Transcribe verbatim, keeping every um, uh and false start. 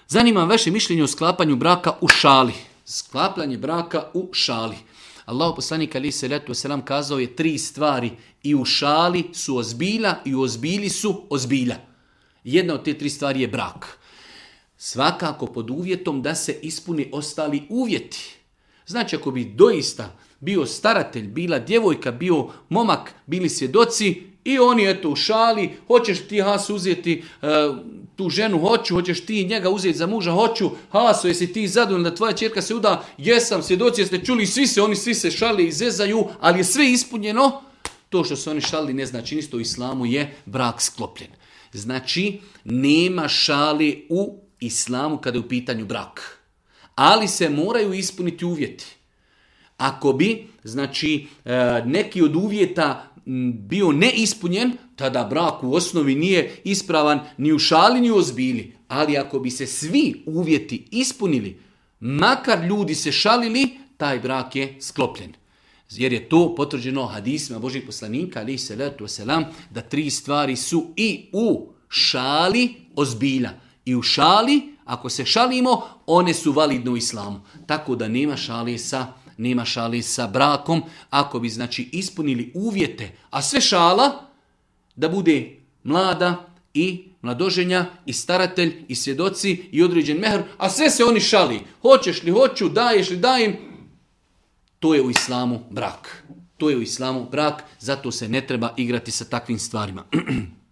Zanima vaše mišljenje o sklapanju braka u šali. Sklapanje braka u šali. Allahu poslanik alejhi selatu vesselam kazao je tri stvari i u šali su ozbilja i u ozbilji su ozbilja. Jedna od te tri stvari je brak. Svakako pod uvjetom da se ispuni ostali uvjeti. Znači ako bi doista bio staratelj, bila djevojka, bio momak, bili svjedoci i oni eto u šali, hoćeš ti Has uzeti uh, tu ženu, hoću, hoćeš ti njega uzeti za muža, hoću, Haso, jesi ti zadovoljan da tvoja ćerka se uda, jesam, svjedoci, jeste čuli, svi se, oni svi se šale i zezaju, ali je sve ispunjeno, to što su oni šalili ne znači ništa, u islamu je brak sklopljen. Znači, nema šali u islamu kada je u pitanju brak. Ali se moraju ispuniti uvjeti. Ako bi, znači, neki od uvjeta bio neispunjen, tada brak u osnovi nije ispravan ni u šali ni u ozbilji. Ali ako bi se svi uvjeti ispunili, makar ljudi se šalili, taj brak je sklopljen. Jer je to potvrđeno hadisima Božih poslanika, alejhi selatu vesselam, da tri stvari su i u šali ozbilja. I u šali, ako se šalimo, one su validne u islamu. Tako da nema šali sa, nema šali sa brakom. Ako bi znači ispunili uvjete, a sve šala, da bude mlada i mladoženja i staratelj i svjedoci i određen mehr, a sve se oni šali. Hoćeš li hoću, daješ li dajem, to je u islamu brak. To je u islamu brak, zato se ne treba igrati sa takvim stvarima.